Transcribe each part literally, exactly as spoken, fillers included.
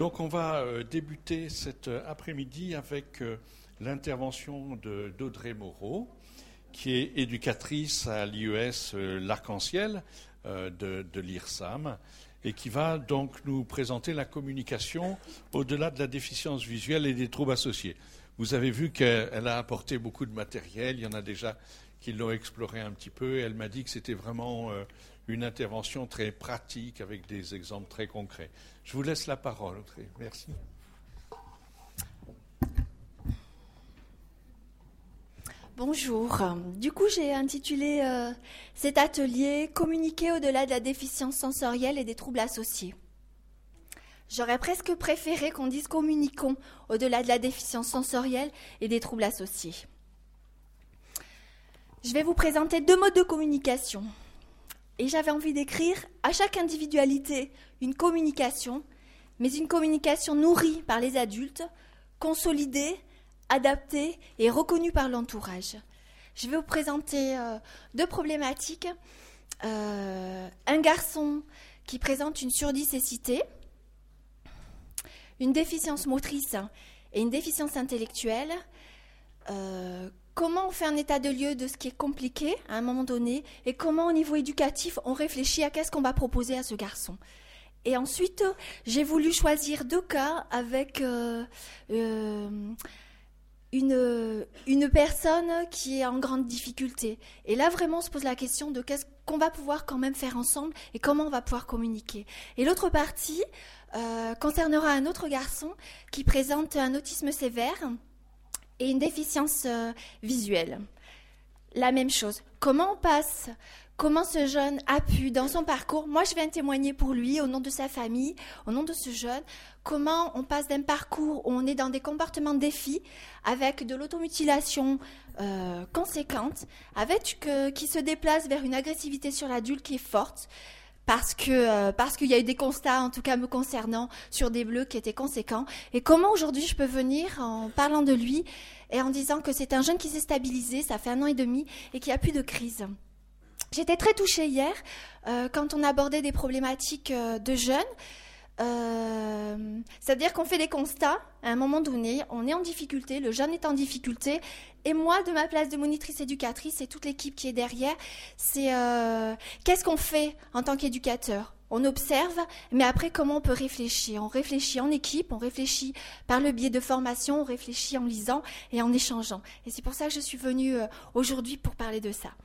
Donc on va euh, débuter cet euh, après-midi avec euh, l'intervention de, d'Audrey Moreau, qui est éducatrice à l'I E S euh, L'Arc-en-Ciel euh, de, de l'I R S A M, et qui va donc nous présenter la communication au-delà de la déficience visuelle et des troubles associés. Vous avez vu qu'elle a apporté beaucoup de matériel, il y en a déjà qui l'ont exploré un petit peu, et elle m'a dit que c'était vraiment euh, une intervention très pratique avec des exemples très concrets. Je vous laisse la parole, Audrey. Merci. Bonjour. Du coup, j'ai intitulé euh, cet atelier « Communiquer au-delà de la déficience sensorielle et des troubles associés ». J'aurais presque préféré qu'on dise « Communiquons au-delà de la déficience sensorielle et des troubles associés ». Je vais vous présenter deux modes de communication. Et j'avais envie d'écrire à chaque individualité une communication, mais une communication nourrie par les adultes, consolidée, adaptée et reconnue par l'entourage. Je vais vous présenter euh, deux problématiques. Euh, un garçon qui présente une surdicécité, une déficience motrice et une déficience intellectuelle. Euh, Comment on fait un état de lieu de ce qui est compliqué à un moment donné et comment au niveau éducatif on réfléchit à qu'est-ce qu'on va proposer à ce garçon. Et ensuite, j'ai voulu choisir deux cas avec euh, euh, une, une personne qui est en grande difficulté. Et là, vraiment, on se pose la question de qu'est-ce qu'on va pouvoir quand même faire ensemble et comment on va pouvoir communiquer. Et l'autre partie euh, concernera un autre garçon qui présente un autisme sévère et une déficience euh, visuelle. La même chose. Comment on passe, comment ce jeune a pu, dans son parcours, moi je viens témoigner pour lui, au nom de sa famille, au nom de ce jeune, comment on passe d'un parcours où on est dans des comportements de défi, avec de l'automutilation euh, conséquente, avec que, qui se déplace vers une agressivité sur l'adulte qui est forte, parce que euh, parce qu'il y a eu des constats, en tout cas me concernant, sur des bleus qui étaient conséquents. Et comment aujourd'hui je peux venir en parlant de lui et en disant que c'est un jeune qui s'est stabilisé, ça fait un an et demi, et qu'il n'y a plus de crise. J'étais très touchée hier euh, quand on abordait des problématiques euh, de jeunes. Euh, c'est-à-dire qu'on fait des constats, à un moment donné, on est en difficulté, le jeune est en difficulté, et moi, de ma place de monitrice éducatrice et toute l'équipe qui est derrière, c'est euh, qu'est-ce qu'on fait en tant qu'éducateur ? On observe, mais après, comment on peut réfléchir ? On réfléchit en équipe, on réfléchit par le biais de formation, on réfléchit en lisant et en échangeant. Et c'est pour ça que je suis venue euh, aujourd'hui pour parler de ça.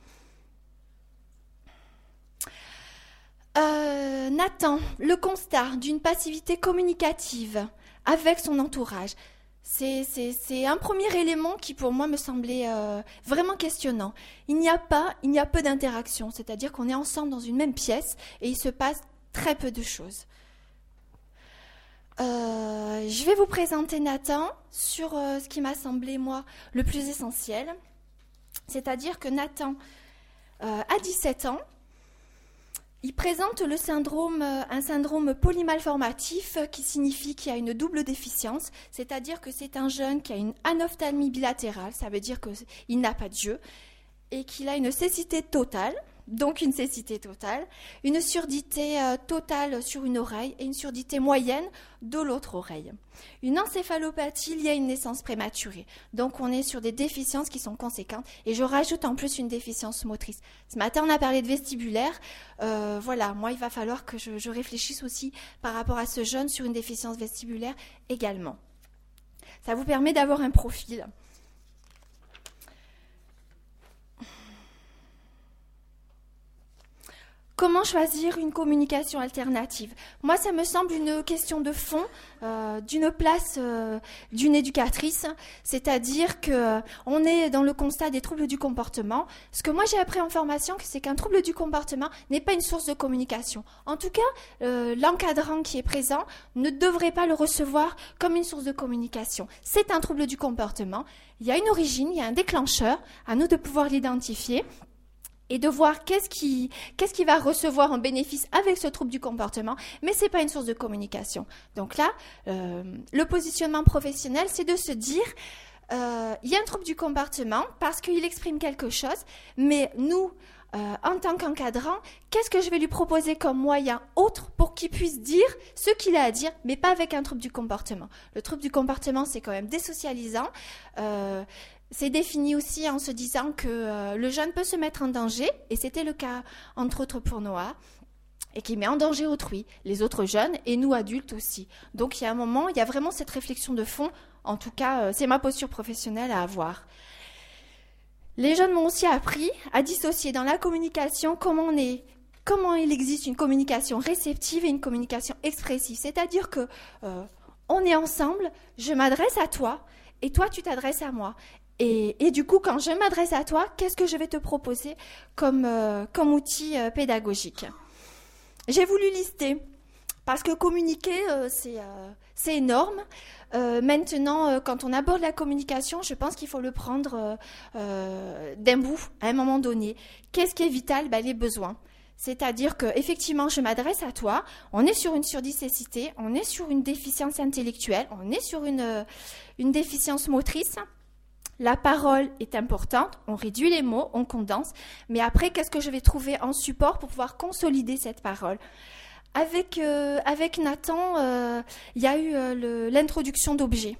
Euh, Nathan, le constat d'une passivité communicative avec son entourage, c'est, c'est, c'est un premier élément qui pour moi me semblait euh, vraiment questionnant. Il n'y a pas, il n'y a peu d'interaction, c'est-à-dire qu'on est ensemble dans une même pièce et il se passe très peu de choses. Euh, je vais vous présenter Nathan sur euh, ce qui m'a semblé moi le plus essentiel, c'est-à-dire que Nathan euh, a dix-sept ans. Il présente le syndrome, un syndrome polymalformatif qui signifie qu'il y a une double déficience, c'est-à-dire que c'est un jeune qui a une anophtalmie bilatérale, ça veut dire qu'il n'a pas d'yeux, et qu'il a une cécité totale, donc une cécité totale, une surdité euh, totale sur une oreille et une surdité moyenne de l'autre oreille. Une encéphalopathie liée à une naissance prématurée. Donc on est sur des déficiences qui sont conséquentes. Et je rajoute en plus une déficience motrice. Ce matin on a parlé de vestibulaire. Euh, voilà, moi il va falloir que je, je réfléchisse aussi par rapport à ce jeune sur une déficience vestibulaire également. Ça vous permet d'avoir un profil. Comment choisir une communication alternative ? Moi, ça me semble une question de fond, euh, d'une place euh, d'une éducatrice, c'est-à-dire que euh, on est dans le constat des troubles du comportement. Ce que moi j'ai appris en formation, c'est qu'un trouble du comportement n'est pas une source de communication. En tout cas, euh, l'encadrant qui est présent ne devrait pas le recevoir comme une source de communication. C'est un trouble du comportement. Il y a une origine, il y a un déclencheur. À nous de pouvoir l'identifier. Et de voir qu'est-ce qui, qu'est-ce qui va recevoir en bénéfice avec ce trouble du comportement, mais ce n'est pas une source de communication. Donc là, euh, le positionnement professionnel, c'est de se dire, euh, il y a un trouble du comportement parce qu'il exprime quelque chose, mais nous, euh, en tant qu'encadrant, qu'est-ce que je vais lui proposer comme moyen autre pour qu'il puisse dire ce qu'il a à dire, mais pas avec un trouble du comportement. Le trouble du comportement, c'est quand même désocialisant. Euh, c'est défini aussi en se disant que euh, le jeune peut se mettre en danger, et c'était le cas, entre autres, pour Noah, et qui met en danger autrui, les autres jeunes, et nous adultes aussi. Donc il y a un moment, il y a vraiment cette réflexion de fond, en tout cas, euh, c'est ma posture professionnelle à avoir. Les jeunes m'ont aussi appris à dissocier dans la communication comment, on est, comment il existe une communication réceptive et une communication expressive. C'est-à-dire que euh, on est ensemble, je m'adresse à toi et toi tu t'adresses à moi. Et, et du coup, quand je m'adresse à toi, qu'est-ce que je vais te proposer comme, euh, comme outil euh, pédagogique ? J'ai voulu lister parce que communiquer, euh, c'est, euh, c'est énorme. Euh, maintenant, euh, quand on aborde la communication, je pense qu'il faut le prendre euh, euh, d'un bout, à un moment donné. Qu'est-ce qui est vital ? Ben, les besoins. C'est-à-dire qu'effectivement, je m'adresse à toi, on est sur une surdicécité, on est sur une déficience intellectuelle, on est sur une, euh, une déficience motrice. La parole est importante, on réduit les mots, on condense, mais après, qu'est-ce que je vais trouver en support pour pouvoir consolider cette parole ? Avec, euh, avec Nathan, euh, il y a eu euh, le, l'introduction d'objets.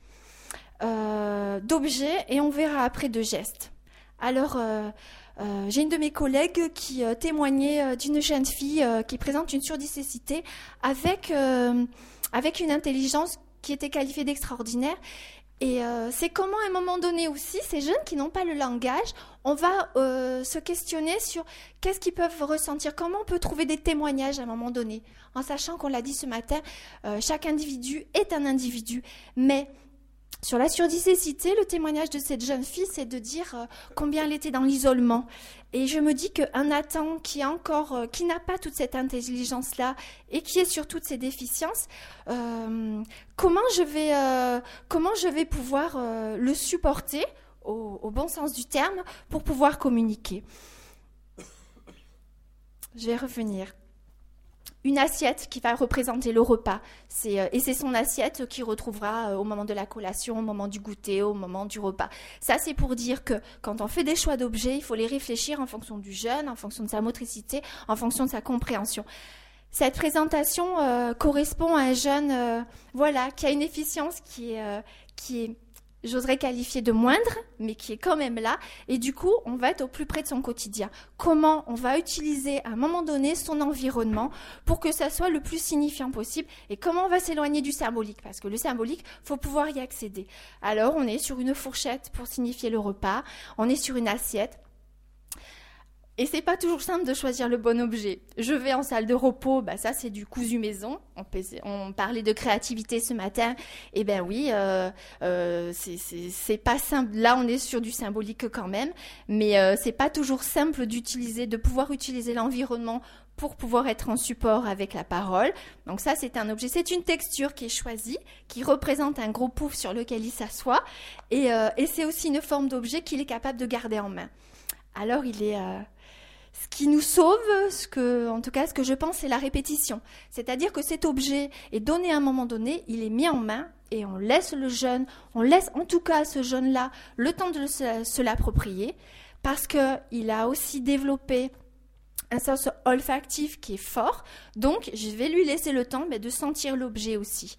Euh, d'objets, et on verra après de gestes. Alors, euh, euh, j'ai une de mes collègues qui euh, témoignait euh, d'une jeune fille euh, qui présente une surdicécité avec, euh, avec une intelligence qui était qualifiée d'extraordinaire. Et euh, c'est comment, à un moment donné aussi, ces jeunes qui n'ont pas le langage, on va euh, se questionner sur qu'est-ce qu'ils peuvent ressentir, comment on peut trouver des témoignages à un moment donné, en sachant qu'on l'a dit ce matin, euh, chaque individu est un individu. Mais sur la surdicécité, le témoignage de cette jeune fille, c'est de dire euh, combien elle était dans l'isolement. Et je me dis qu'un Nathan qui a encore, euh, qui n'a pas toute cette intelligence-là et qui est sur toutes ces déficiences, euh, comment je vais, euh, comment je vais pouvoir euh, le supporter au, au bon sens du terme pour pouvoir communiquer. Je vais revenir. Une assiette qui va représenter le repas. C'est, euh, et c'est son assiette qu'il retrouvera euh, au moment de la collation, au moment du goûter, au moment du repas. Ça, c'est pour dire que quand on fait des choix d'objets, il faut les réfléchir en fonction du jeune, en fonction de sa motricité, en fonction de sa compréhension. Cette présentation euh, correspond à un jeune euh, voilà, qui a une efficience qui est, euh, qui est, j'oserais qualifier de moindre, mais qui est quand même là. Et du coup, on va être au plus près de son quotidien. Comment on va utiliser à un moment donné son environnement pour que ça soit le plus signifiant possible et comment on va s'éloigner du symbolique. Parce que le symbolique, il faut pouvoir y accéder. Alors, on est sur une fourchette pour signifier le repas. On est sur une assiette. Et c'est pas toujours simple de choisir le bon objet. Je vais en salle de repos, bah ça c'est du cousu maison. On, on parlait de créativité ce matin. Eh ben oui, euh, euh, c'est, c'est, c'est pas simple. Là, on est sur du symbolique quand même, mais euh, c'est pas toujours simple d'utiliser, de pouvoir utiliser l'environnement pour pouvoir être en support avec la parole. Donc ça, c'est un objet, c'est une texture qui est choisie, qui représente un gros pouf sur lequel il s'assoit, et, euh, et c'est aussi une forme d'objet qu'il est capable de garder en main. Alors, il est euh, ce qui nous sauve, ce que, en tout cas, ce que je pense, c'est la répétition. C'est-à-dire que cet objet est donné à un moment donné, il est mis en main et on laisse le jeune, on laisse en tout cas à ce jeune-là le temps de se, se l'approprier parce qu'il a aussi développé un sens olfactif qui est fort. Donc, je vais lui laisser le temps mais de sentir l'objet aussi.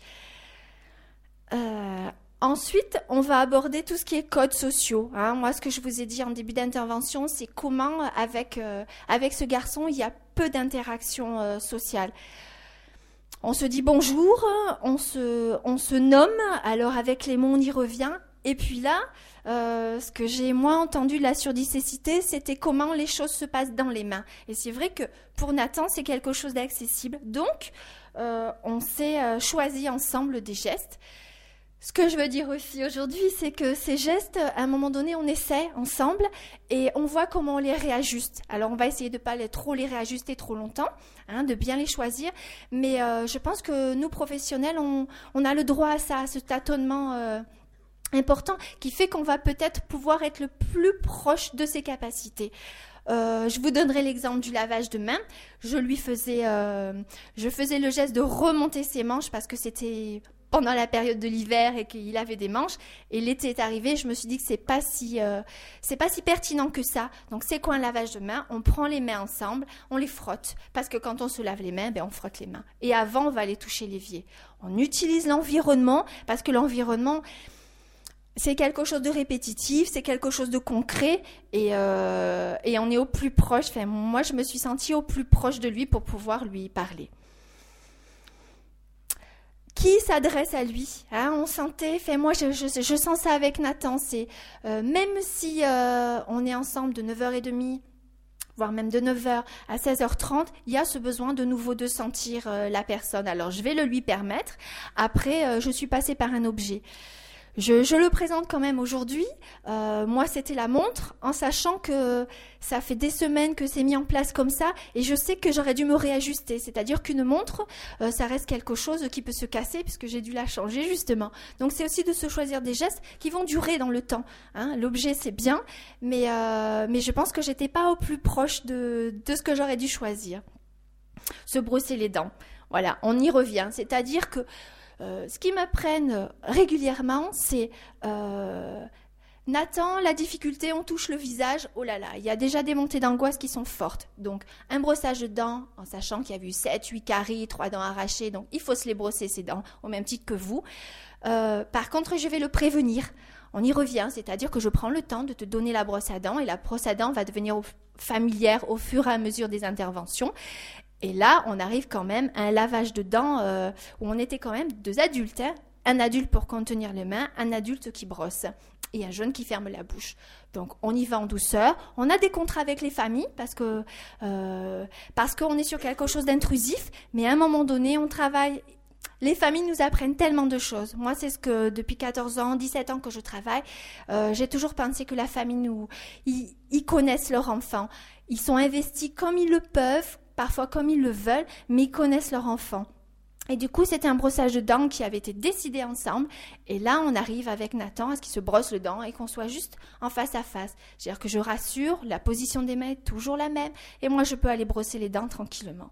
Euh, Ensuite, on va aborder tout ce qui est codes sociaux. Hein. Moi, ce que je vous ai dit en début d'intervention, c'est comment, avec, euh, avec ce garçon, il y a peu d'interactions euh, sociales. On se dit bonjour, on se, on se nomme, alors avec les mots, on y revient. Et puis là, euh, ce que j'ai moins entendu de la surdicécité, c'était comment les choses se passent dans les mains. Et c'est vrai que pour Nathan, c'est quelque chose d'accessible. Donc, euh, on s'est euh, choisi ensemble des gestes. Ce que je veux dire aussi aujourd'hui, c'est que ces gestes, à un moment donné, on essaie ensemble et on voit comment on les réajuste. Alors, on va essayer de ne pas les, trop les réajuster trop longtemps, hein, de bien les choisir. Mais euh, je pense que nous, professionnels, on, on a le droit à ça, à ce tâtonnement euh, important qui fait qu'on va peut-être pouvoir être le plus proche de ses capacités. Euh, je vous donnerai l'exemple du lavage de main. Je lui faisais, euh, je faisais le geste de remonter ses manches parce que c'était pendant la période de l'hiver et qu'il avait des manches. Et l'été est arrivé, je me suis dit que c'est pas si, euh, c'est pas si pertinent que ça. Donc c'est quoi un lavage de mains? On prend les mains ensemble, on les frotte. Parce que quand on se lave les mains, ben on frotte les mains. Et avant, on va aller toucher l'évier. On utilise l'environnement parce que l'environnement, c'est quelque chose de répétitif, c'est quelque chose de concret et, euh, et on est au plus proche. Enfin, moi, je me suis sentie au plus proche de lui pour pouvoir lui parler. Qui s'adresse à lui, hein, on sentait, enfin, moi je, je, je sens ça avec Nathan, c'est euh, même si euh, on est ensemble de neuf heures trente, voire même de neuf heures à seize heures trente, il y a ce besoin de nouveau de sentir euh, la personne. Alors je vais le lui permettre, après euh, je suis passée par un objet. Je, je le présente quand même aujourd'hui. Euh, moi, c'était la montre, en sachant que ça fait des semaines que c'est mis en place comme ça, et je sais que j'aurais dû me réajuster. C'est-à-dire qu'une montre, euh, ça reste quelque chose qui peut se casser, puisque j'ai dû la changer justement. Donc, c'est aussi de se choisir des gestes qui vont durer dans le temps. Hein. L'objet, c'est bien, mais euh, mais je pense que j'étais pas au plus proche de de ce que j'aurais dû choisir. Se brosser les dents. Voilà, on y revient. C'est-à-dire que Euh, ce qu'ils m'apprennent régulièrement, c'est euh, Nathan, la difficulté, on touche le visage, oh là là, il y a déjà des montées d'angoisse qui sont fortes. Donc, un brossage de dents, en sachant qu'il y a eu sept, huit caries, trois dents arrachées, donc il faut se les brosser ces dents, au même titre que vous. Euh, par contre, je vais le prévenir. On y revient, c'est-à-dire que je prends le temps de te donner la brosse à dents, et la brosse à dents va devenir familière au fur et à mesure des interventions. Et là, on arrive quand même à un lavage de dents euh, où on était quand même deux adultes. Hein. Un adulte pour contenir les mains, un adulte qui brosse et un jeune qui ferme la bouche. Donc, on y va en douceur. On a des contrats avec les familles parce que euh, parce qu'on est sur quelque chose d'intrusif. Mais à un moment donné, on travaille. Les familles nous apprennent tellement de choses. Moi, c'est ce que depuis quatorze ans, dix-sept ans que je travaille, euh, j'ai toujours pensé que la famille nous, ils, ils connaissent leur enfant. Ils sont investis comme ils le peuvent, parfois comme ils le veulent, mais ils connaissent leur enfant. Et du coup, c'était un brossage de dents qui avait été décidé ensemble. Et là, on arrive avec Nathan à ce qu'il se brosse le dent et qu'on soit juste en face à face. C'est-à-dire que je rassure, la position des mains est toujours la même. Et moi, je peux aller brosser les dents tranquillement.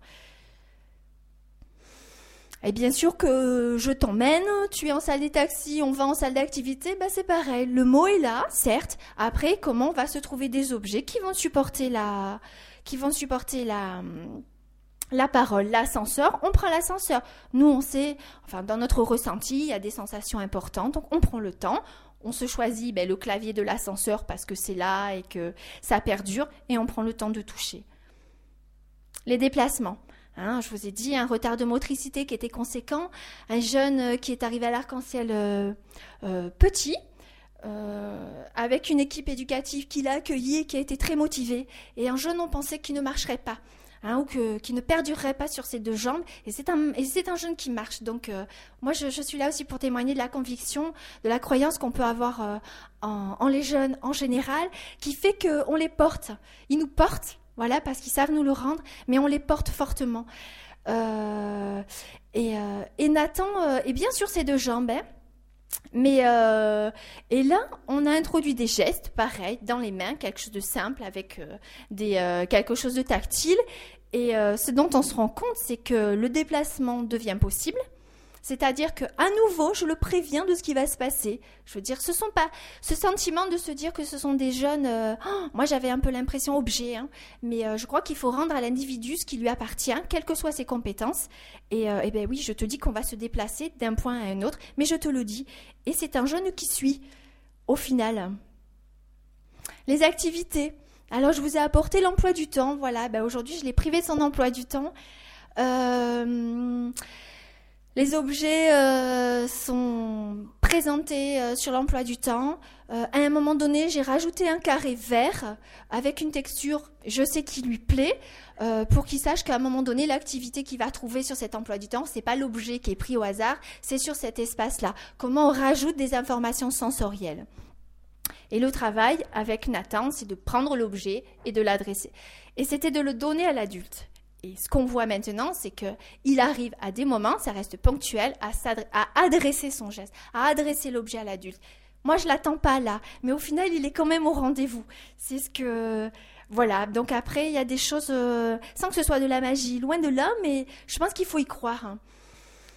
Et bien sûr que je t'emmène, tu es en salle des taxis, on va en salle d'activité, bah c'est pareil. Le mot est là, certes. Après, comment on va se trouver des objets qui vont supporter la... qui vont supporter la, la parole, l'ascenseur, on prend l'ascenseur. Nous, on sait, enfin, dans notre ressenti, il y a des sensations importantes, donc on prend le temps, on se choisit ben, le clavier de l'ascenseur parce que c'est là et que ça perdure, et on prend le temps de toucher. Les déplacements. Hein, je vous ai dit, un retard de motricité qui était conséquent, un jeune qui est arrivé à l'Arc-en-Ciel euh, euh, petit, Euh, avec une équipe éducative qui l'a accueilli et qui a été très motivée. Et un jeune, on pensait qu'il ne marcherait pas, hein, ou que, qu'il ne perdurerait pas sur ses deux jambes. Et c'est un, et c'est un jeune qui marche. Donc, euh, moi, je, je suis là aussi pour témoigner de la conviction, de la croyance qu'on peut avoir euh, en, en les jeunes en général, qui fait qu'on les porte. Ils nous portent, voilà, parce qu'ils savent nous le rendre, mais on les porte fortement. Euh, et, euh, et Nathan euh, est bien sur ses deux jambes, hein. Mais euh, et là, on a introduit des gestes, pareil, dans les mains, quelque chose de simple avec euh, des, euh, quelque chose de tactile. Et euh, ce dont on se rend compte, c'est que le déplacement devient possible. C'est-à-dire qu'à nouveau, je le préviens de ce qui va se passer. Je veux dire, ce sont pas ce sentiment de se dire que ce sont des jeunes. Euh, oh, moi, j'avais un peu l'impression objet, hein, mais euh, je crois qu'il faut rendre à l'individu ce qui lui appartient, quelles que soient ses compétences. Et, euh, et ben oui, je te dis qu'on va se déplacer d'un point à un autre, mais je te le dis. Et c'est un jeune qui suit, au final. Les activités. Alors, je vous ai apporté l'emploi du temps. Voilà, ben aujourd'hui, je l'ai privé de son emploi du temps. Euh... Les objets euh, sont présentés euh, sur l'emploi du temps. Euh, à un moment donné, j'ai rajouté un carré vert avec une texture, je sais, qui lui plaît, euh, pour qu'il sache qu'à un moment donné, l'activité qu'il va trouver sur cet emploi du temps, c'est pas l'objet qui est pris au hasard, c'est sur cet espace-là. Comment on rajoute des informations sensorielles. Et le travail avec Nathan, c'est de prendre l'objet et de l'adresser. Et c'était de le donner à l'adulte. Et ce qu'on voit maintenant, c'est qu'il arrive à des moments, ça reste ponctuel, à, à adresser son geste, à adresser l'objet à l'adulte. Moi, je ne l'attends pas là, mais au final, il est quand même au rendez-vous. C'est ce que... Voilà, donc après, il y a des choses, euh, sans que ce soit de la magie, loin de là, mais je pense qu'il faut y croire. Hein.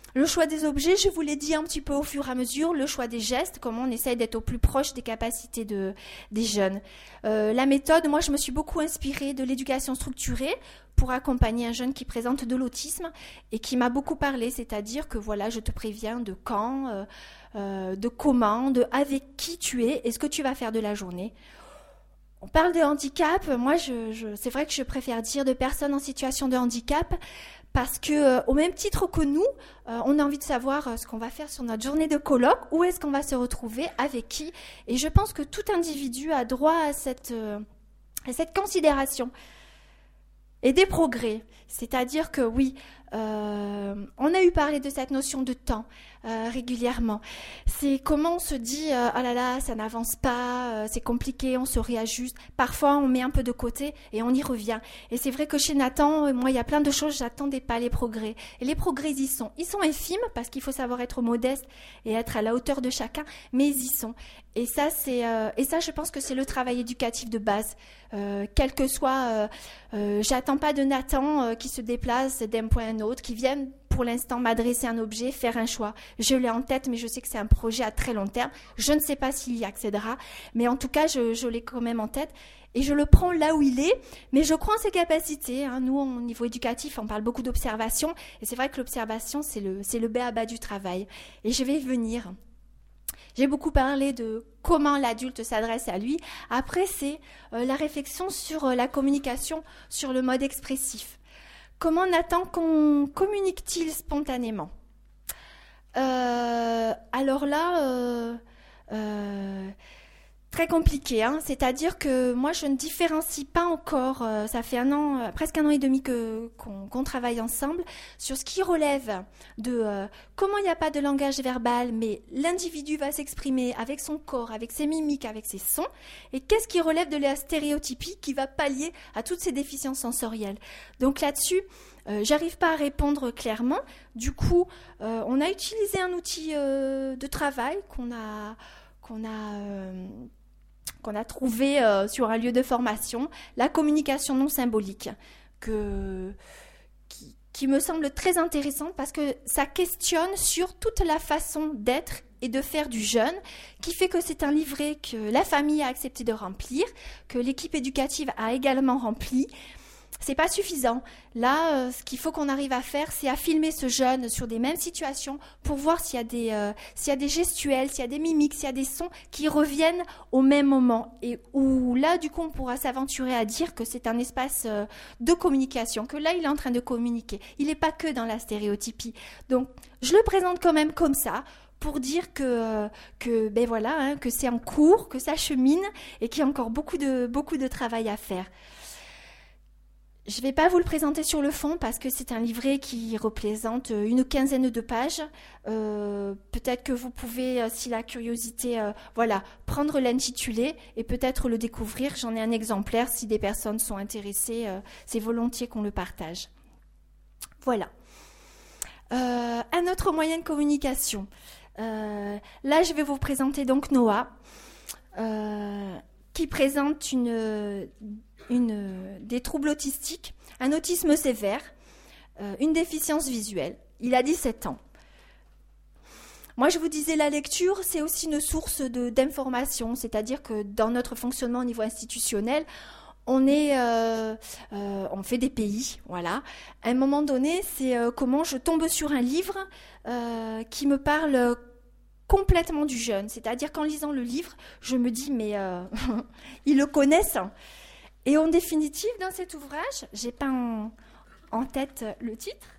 Le choix des objets, je vous l'ai dit un petit peu au fur et à mesure, le choix des gestes, comment on essaye d'être au plus proche des capacités de, des jeunes. Euh, la méthode, moi je me suis beaucoup inspirée de l'éducation structurée pour accompagner un jeune qui présente de l'autisme et qui m'a beaucoup parlé, c'est-à-dire que voilà, je te préviens de quand, euh, euh, de comment, de avec qui tu es et ce que tu vas faire de la journée. On parle de handicap, moi je, je, c'est vrai que je préfère dire de personnes en situation de handicap, parce que, euh, au même titre que nous, euh, on a envie de savoir euh, ce qu'on va faire sur notre journée de colloque, où est-ce qu'on va se retrouver, avec qui. Et je pense que tout individu a droit à cette, euh, à cette considération et des progrès. C'est-à-dire que oui, euh, on a eu parlé de cette notion de temps euh, régulièrement. C'est comment on se dit euh, « oh là là, ça n'avance pas, euh, c'est compliqué, on se réajuste ». Parfois, on met un peu de côté et on y revient. Et c'est vrai que chez Nathan, moi, il y a plein de choses, j'attendais pas les progrès. Et les progrès, ils y sont. Ils sont infimes parce qu'il faut savoir être modeste et être à la hauteur de chacun, mais ils y sont. Et ça, c'est, euh, et ça, je pense que c'est le travail éducatif de base. Euh, quel que soit, euh, euh, j'attends pas de Nathan euh, qui se déplace d'un point à un autre, qui vienne pour l'instant m'adresser un objet, faire un choix. Je l'ai en tête, mais je sais que c'est un projet à très long terme. Je ne sais pas s'il y accédera, mais en tout cas, je, je l'ai quand même en tête. Et je le prends là où il est, mais je crois en ses capacités. Hein. Nous, au niveau éducatif, on parle beaucoup d'observation, et c'est vrai que l'observation, c'est le, c'est le b a-ba du travail. Et je vais y venir. J'ai beaucoup parlé de comment l'adulte s'adresse à lui. Après, c'est euh, la réflexion sur euh, la communication, sur le mode expressif. Comment Nathan qu'on communique-t-il spontanément ? euh, Alors là, euh, euh, très compliqué. Hein. C'est-à-dire que moi, je ne différencie pas encore, euh, ça fait un an, euh, presque un an et demi que, qu'on, qu'on travaille ensemble, sur ce qui relève de euh, comment il n'y a pas de langage verbal, mais l'individu va s'exprimer avec son corps, avec ses mimiques, avec ses sons, et qu'est-ce qui relève de la stéréotypie qui va pallier à toutes ces déficiences sensorielles. Donc là-dessus, Euh, j'arrive pas à répondre clairement. Du coup, euh, on a utilisé un outil euh, de travail qu'on a, qu'on a, euh, qu'on a trouvé euh, sur un lieu de formation, la communication non symbolique, que, qui, qui me semble très intéressante parce que ça questionne sur toute la façon d'être et de faire du jeune, qui fait que c'est un livret que la famille a accepté de remplir, que l'équipe éducative a également rempli. C'est pas suffisant. Là, euh, ce qu'il faut qu'on arrive à faire, c'est à filmer ce jeune sur des mêmes situations pour voir s'il y a des, euh, s'il y a des gestuels, s'il y a des mimiques, s'il y a des sons qui reviennent au même moment. Et où là, du coup, on pourra s'aventurer à dire que c'est un espace euh, de communication, que là, il est en train de communiquer. Il n'est pas que dans la stéréotypie. Donc, je le présente quand même comme ça, pour dire que, que, ben voilà, hein, que c'est en cours, que ça chemine et qu'il y a encore beaucoup de, beaucoup de travail à faire. Je ne vais pas vous le présenter sur le fond parce que c'est un livret qui représente une quinzaine de pages. Euh, peut-être que vous pouvez, si la curiosité, euh, voilà, prendre l'intitulé et peut-être le découvrir. J'en ai un exemplaire. Si des personnes sont intéressées, euh, c'est volontiers qu'on le partage. Voilà. Euh, un autre moyen de communication. Euh, là, je vais vous présenter donc Noah, euh, qui présente une... Une, des troubles autistiques, un autisme sévère, euh, une déficience visuelle. Il a dix-sept ans. Moi, je vous disais, la lecture, c'est aussi une source de, d'information, c'est-à-dire que dans notre fonctionnement au niveau institutionnel, on, est, euh, euh, on fait des P I, voilà. À un moment donné, c'est euh, comment je tombe sur un livre euh, qui me parle complètement du jeune. C'est-à-dire qu'en lisant le livre, je me dis, mais euh, ils le connaissent. Et en définitive, dans cet ouvrage, j'ai pas en, en tête le titre.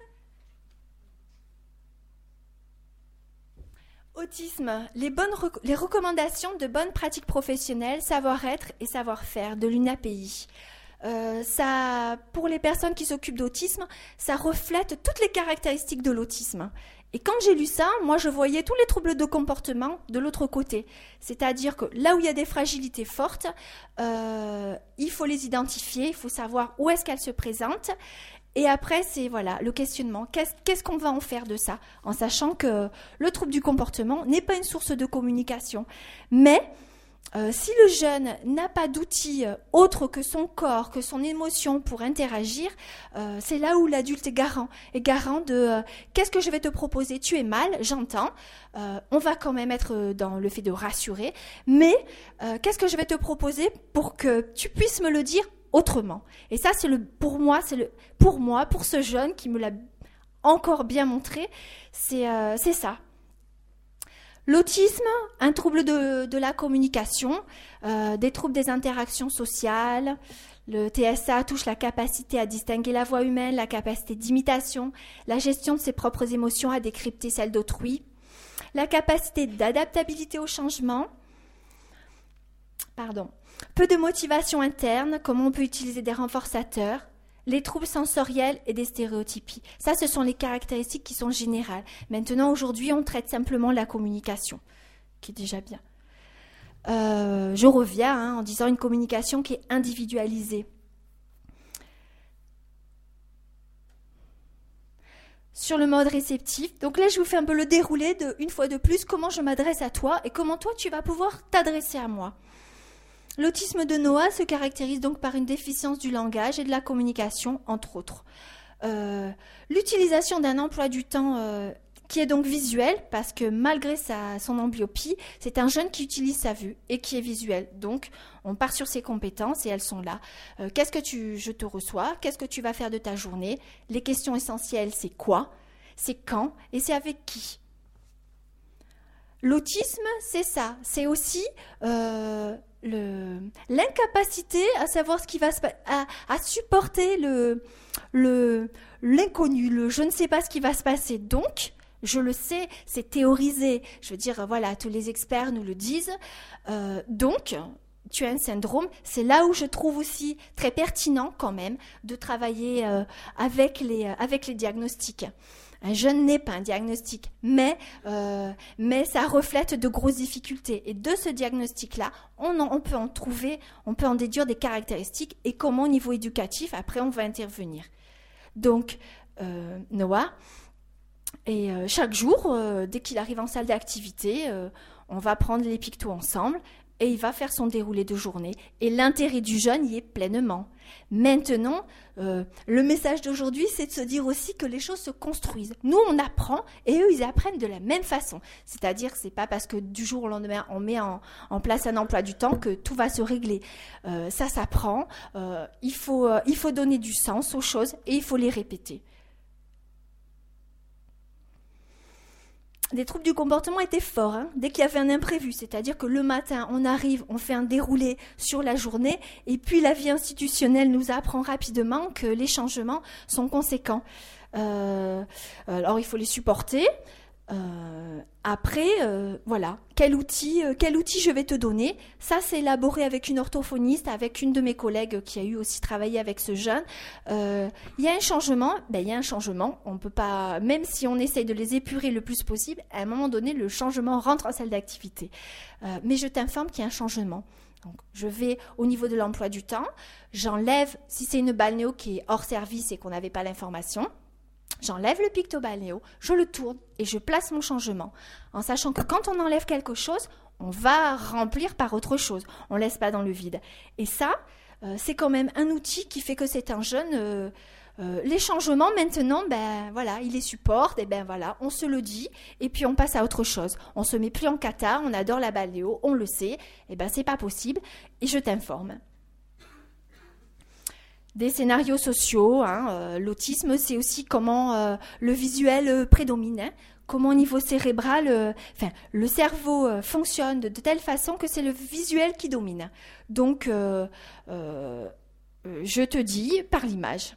Autisme, les, bonnes rec- les recommandations de bonnes pratiques professionnelles, savoir-être et savoir-faire de l'U N A P I. Euh, ça, pour les personnes qui s'occupent d'autisme, ça reflète toutes les caractéristiques de l'autisme. Et quand j'ai lu ça, moi je voyais tous les troubles de comportement de l'autre côté. C'est-à-dire que là où il y a des fragilités fortes, euh, il faut les identifier, il faut savoir où est-ce qu'elles se présentent. Et après, c'est voilà le questionnement. Qu'est-ce, qu'est-ce qu'on va en faire de ça ? En sachant que le trouble du comportement n'est pas une source de communication. Mais Euh, si le jeune n'a pas d'outils euh, autres que son corps, que son émotion pour interagir, euh, c'est là où l'adulte est garant, est garant de euh, qu'est-ce que je vais te proposer, tu es mal, j'entends, euh, on va quand même être dans le fait de rassurer, mais euh, qu'est-ce que je vais te proposer pour que tu puisses me le dire autrement. Et ça, c'est le, pour moi, c'est le, pour moi, pour ce jeune qui me l'a encore bien montré, c'est, euh, c'est ça. L'autisme, un trouble de, de la communication, euh, des troubles des interactions sociales. Le T S A touche la capacité à distinguer la voix humaine, la capacité d'imitation, la gestion de ses propres émotions, à décrypter celles d'autrui, la capacité d'adaptabilité au changement. Pardon. Peu de motivation interne, comment on peut utiliser des renforçateurs, les troubles sensoriels et des stéréotypies. Ça, ce sont les caractéristiques qui sont générales. Maintenant, aujourd'hui, on traite simplement la communication, qui est déjà bien. Euh, je reviens hein, en disant une communication qui est individualisée. Sur le mode réceptif, donc là, je vous fais un peu le déroulé de, une fois de plus, comment je m'adresse à toi et comment toi, tu vas pouvoir t'adresser à moi. L'autisme de Noah se caractérise donc par une déficience du langage et de la communication, entre autres. Euh, l'utilisation d'un emploi du temps euh, qui est donc visuel, parce que malgré sa, son amblyopie, c'est un jeune qui utilise sa vue et qui est visuel. Donc, on part sur ses compétences et elles sont là. Euh, qu'est-ce que tu, je te reçois? Qu'est-ce que tu vas faire de ta journée? Les questions essentielles, c'est quoi? C'est quand? Et c'est avec qui? L'autisme, c'est ça. C'est aussi... Euh, Le, l'incapacité à savoir ce qui va se passer, à, à supporter le, le, l'inconnu, le je ne sais pas ce qui va se passer. Donc, je le sais, c'est théorisé. Je veux dire, voilà, tous les experts nous le disent. Euh, donc, tu as un syndrome. C'est là où je trouve aussi très pertinent quand même de travailler euh, avec les, avec les diagnostics. Un jeune n'est pas un diagnostic, mais, euh, mais ça reflète de grosses difficultés. Et de ce diagnostic-là, on, en, on peut en trouver, on peut en déduire des caractéristiques et comment au niveau éducatif, après, on va intervenir. Donc, euh, Noah, et euh, chaque jour, euh, dès qu'il arrive en salle d'activité, euh, on va prendre les pictos ensemble et il va faire son déroulé de journée. Et l'intérêt du jeune y est pleinement. Maintenant, euh, le message d'aujourd'hui, c'est de se dire aussi que les choses se construisent. Nous, on apprend et eux, ils apprennent de la même façon. C'est-à-dire que ce n'est pas parce que du jour au lendemain, on met en, en place un emploi du temps que tout va se régler. Euh, ça s'apprend. Euh, il faut, euh, il faut donner du sens aux choses et il faut les répéter. Les troubles du comportement étaient forts, hein, dès qu'il y avait un imprévu, c'est-à-dire que le matin, on arrive, on fait un déroulé sur la journée, et puis la vie institutionnelle nous apprend rapidement que les changements sont conséquents. Euh, alors, il faut les supporter. Euh, après, euh, voilà, quel outil, euh, quel outil je vais te donner? Ça, c'est élaboré avec une orthophoniste, avec une de mes collègues qui a eu aussi travaillé avec ce jeune. Euh, il y a un changement, ben il y a un changement. On peut pas, même si on essaye de les épurer le plus possible, à un moment donné, le changement rentre en salle d'activité. Euh, mais je t'informe qu'il y a un changement. Donc, je vais au niveau de l'emploi du temps, j'enlève, si c'est une balnéo qui est hors service et qu'on n'avait pas l'information, j'enlève le pictobalnéo, je le tourne et je place mon changement, en sachant que quand on enlève quelque chose, on va remplir par autre chose. On ne laisse pas dans le vide. Et ça, euh, c'est quand même un outil qui fait que c'est un jeune... Euh, euh, les changements, maintenant, ben voilà, il les supporte, et ben voilà, on se le dit, et puis on passe à autre chose. On se met plus en kata, on adore la balnéo, on le sait, et ben c'est pas possible, et je t'informe. Des scénarios sociaux, hein, euh, l'autisme, c'est aussi comment euh, le visuel euh, prédomine, hein, comment au niveau cérébral, euh, enfin, le cerveau euh, fonctionne de, de telle façon que c'est le visuel qui domine. Donc, euh, euh, je te dis par l'image.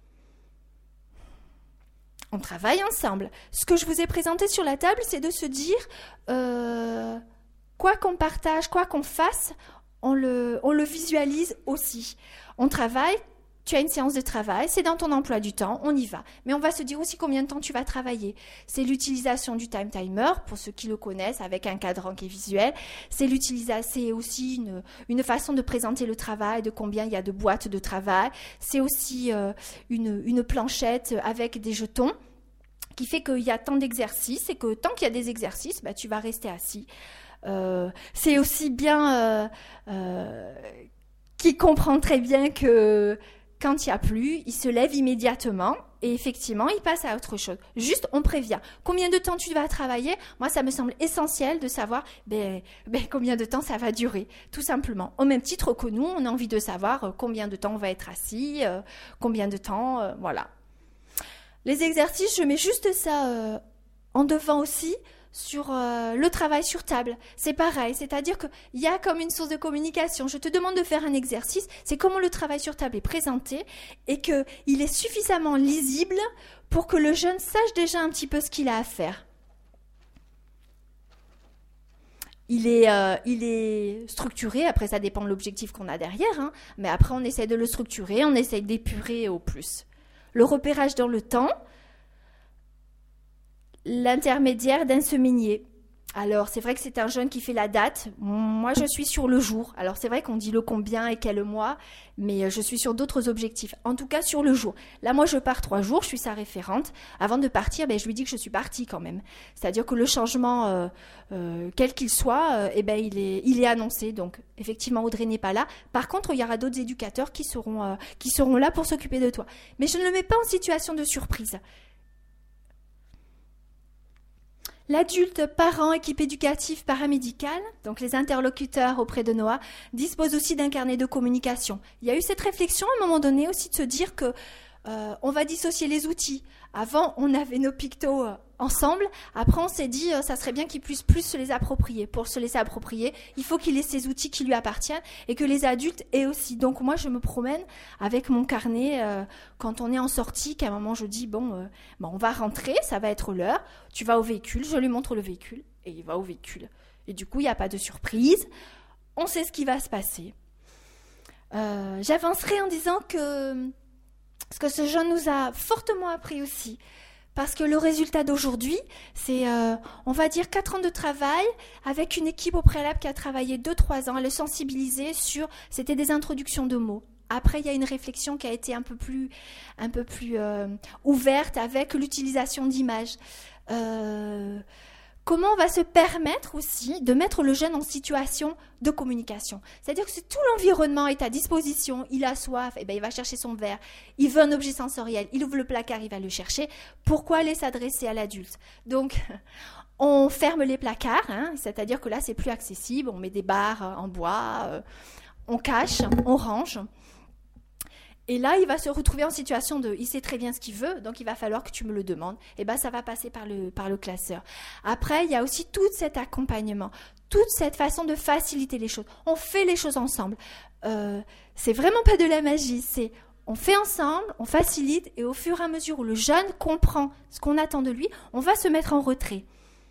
On travaille ensemble. Ce que je vous ai présenté sur la table, c'est de se dire, euh, quoi qu'on partage, quoi qu'on fasse, on le, on le visualise aussi. On travaille. Tu as une séance de travail, c'est dans ton emploi du temps, on y va. Mais on va se dire aussi combien de temps tu vas travailler. C'est l'utilisation du time timer, pour ceux qui le connaissent, avec un cadran qui est visuel. C'est l'utilisation, c'est aussi une, une façon de présenter le travail, de combien il y a de boîtes de travail. C'est aussi euh, une, une planchette avec des jetons qui fait qu'il y a tant d'exercices et que tant qu'il y a des exercices, bah, tu vas rester assis. Euh, c'est aussi bien euh, euh, qu'il comprend très bien que quand il n'y a plus, il se lève immédiatement et effectivement, il passe à autre chose. Juste, on prévient. Combien de temps tu vas travailler ? Moi, ça me semble essentiel de savoir ben, ben, combien de temps ça va durer, tout simplement. Au même titre que nous, on a envie de savoir euh, combien de temps on va être assis, euh, combien de temps, euh, voilà. Les exercices, je mets juste ça euh, en devant aussi, sur euh, le travail sur table. C'est pareil, c'est-à-dire qu'il y a comme une source de communication. Je te demande de faire un exercice, c'est comment le travail sur table est présenté et qu'il est suffisamment lisible pour que le jeune sache déjà un petit peu ce qu'il a à faire. Il est, euh, il est structuré, après ça dépend de l'objectif qu'on a derrière, hein, mais après on essaie de le structurer, on essaie d'épurer au plus. Le repérage dans le temps, l'intermédiaire d'un semainier. Alors, c'est vrai que c'est un jeune qui fait la date. Moi, je suis sur le jour. Alors, c'est vrai qu'on dit le combien et quel mois, mais je suis sur d'autres objectifs. En tout cas, sur le jour. Là, moi, je pars trois jours, je suis sa référente. Avant de partir, ben, je lui dis que je suis partie quand même. C'est-à-dire que le changement, euh, euh, quel qu'il soit, euh, eh ben, il est, il est annoncé. Donc, effectivement, Audrey n'est pas là. Par contre, il y aura d'autres éducateurs qui seront, euh, qui seront là pour s'occuper de toi. Mais je ne le mets pas en situation de surprise. L'adulte, parent, équipe éducative, paramédicale, donc les interlocuteurs auprès de Noah, disposent aussi d'un carnet de communication. Il y a eu cette réflexion à un moment donné aussi de se dire que euh, on va dissocier les outils. Avant, on avait nos pictos euh, ensemble. Après, on s'est dit euh, ça serait bien qu'ils puissent plus se les approprier. Pour se les approprier, il faut qu'il ait ces outils qui lui appartiennent et que les adultes aient aussi. Donc moi, je me promène avec mon carnet euh, quand on est en sortie, qu'à un moment je dis bon, euh, bon, on va rentrer, ça va être l'heure. Tu vas au véhicule, je lui montre le véhicule et il va au véhicule. Et du coup, il n'y a pas de surprise. On sait ce qui va se passer. Euh, j'avancerai en disant que ce que ce jeune nous a fortement appris aussi, parce que le résultat d'aujourd'hui, c'est, euh, on va dire, quatre ans de travail avec une équipe au préalable qui a travaillé deux trois ans à le sensibiliser sur, c'était des introductions de mots. Après, il y a une réflexion qui a été un peu plus, un peu plus euh, ouverte avec l'utilisation d'images. Euh, Comment on va se permettre aussi de mettre le jeune en situation de communication ? C'est-à-dire que si tout l'environnement est à disposition, il a soif, et ben il va chercher son verre, il veut un objet sensoriel, il ouvre le placard, il va le chercher. Pourquoi aller s'adresser à l'adulte ? Donc, on ferme les placards, hein, c'est-à-dire que là, c'est plus accessible, on met des barres en bois, euh, on cache, on range. Et là, il va se retrouver en situation de, il sait très bien ce qu'il veut, donc il va falloir que tu me le demandes. Et ben, ça va passer par le, par le classeur. Après, il y a aussi tout cet accompagnement, toute cette façon de faciliter les choses. On fait les choses ensemble. Euh, c'est vraiment pas de la magie, c'est, on fait ensemble, on facilite, et au fur et à mesure où le jeune comprend ce qu'on attend de lui, on va se mettre en retrait.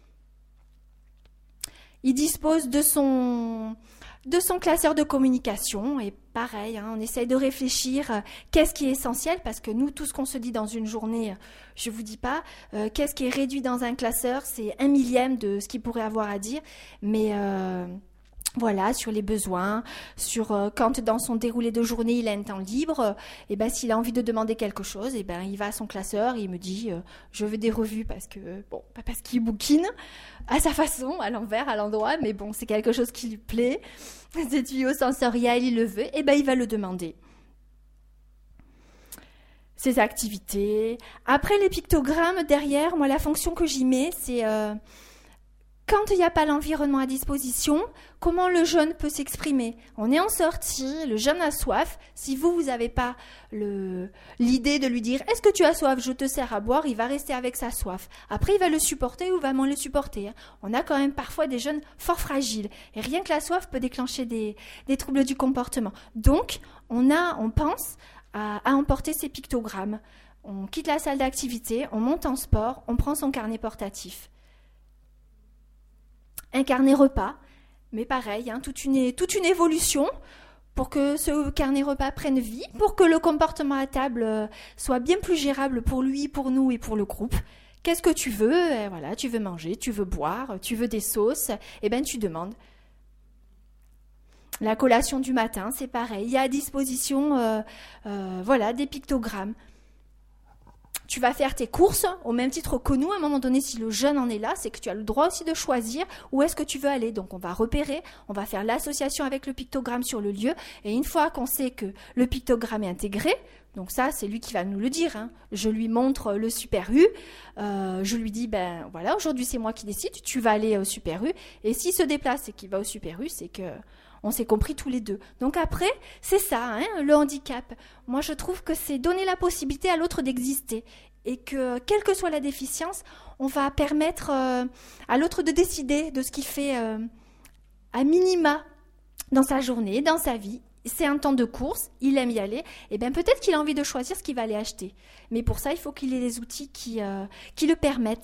Il dispose de son, de son classeur de communication, et pareil, hein, on essaye de réfléchir euh, qu'est-ce qui est essentiel, parce que nous, tout ce qu'on se dit dans une journée, je ne vous dis pas, euh, qu'est-ce qui est réduit dans un classeur, c'est un millième de ce qu'il pourrait avoir à dire, mais euh, voilà, sur les besoins, sur euh, quand dans son déroulé de journée, il a un temps libre, euh, et ben s'il a envie de demander quelque chose, et ben il va à son classeur, et il me dit, euh, je veux des revues, parce que, bon, pas parce qu'il bouquine, à sa façon, à l'envers, à l'endroit, mais bon, c'est quelque chose qui lui plaît, des tuyaux sensoriels, il le veut, et ben il va le demander. Ses activités. Après les pictogrammes, derrière, moi la fonction que j'y mets, c'est euh, quand il n'y a pas l'environnement à disposition, comment le jeune peut s'exprimer ? On est en sortie, le jeune a soif. Si vous, vous n'avez pas le, l'idée de lui dire « Est-ce que tu as soif ? Je te sers à boire », il va rester avec sa soif. Après, il va le supporter ou va moins le supporter. On a quand même parfois des jeunes fort fragiles. Et rien que la soif peut déclencher des, des troubles du comportement. Donc, on, a, on pense à, à emporter ces pictogrammes. On quitte la salle d'activité, on monte en sport, on prend son carnet portatif. Un carnet repas, mais pareil, hein, toute, une, toute une évolution pour que ce carnet repas prenne vie, pour que le comportement à table euh, soit bien plus gérable pour lui, pour nous et pour le groupe. Qu'est-ce que tu veux ? Et voilà, tu veux manger, tu veux boire, tu veux des sauces, eh bien tu demandes. La collation du matin, c'est pareil, il y a à disposition euh, euh, voilà, des pictogrammes. Tu vas faire tes courses au même titre que nous. À un moment donné, si le jeune en est là, c'est que tu as le droit aussi de choisir où est-ce que tu veux aller. Donc, on va repérer, on va faire l'association avec le pictogramme sur le lieu. Et une fois qu'on sait que le pictogramme est intégré, donc ça, c'est lui qui va nous le dire, hein. Je lui montre le Super U. Euh, je lui dis, ben voilà, aujourd'hui, c'est moi qui décide. Tu vas aller au Super U. Et s'il se déplace et qu'il va au Super U, c'est que on s'est compris tous les deux. Donc après, c'est ça, hein, le handicap. Moi, je trouve que c'est donner la possibilité à l'autre d'exister. Et que, quelle que soit la déficience, on va permettre euh, à l'autre de décider de ce qu'il fait euh, à minima dans sa journée, dans sa vie. C'est un temps de course, il aime y aller. Et bien peut-être qu'il a envie de choisir ce qu'il va aller acheter. Mais pour ça, il faut qu'il ait les outils qui, euh, qui le permettent.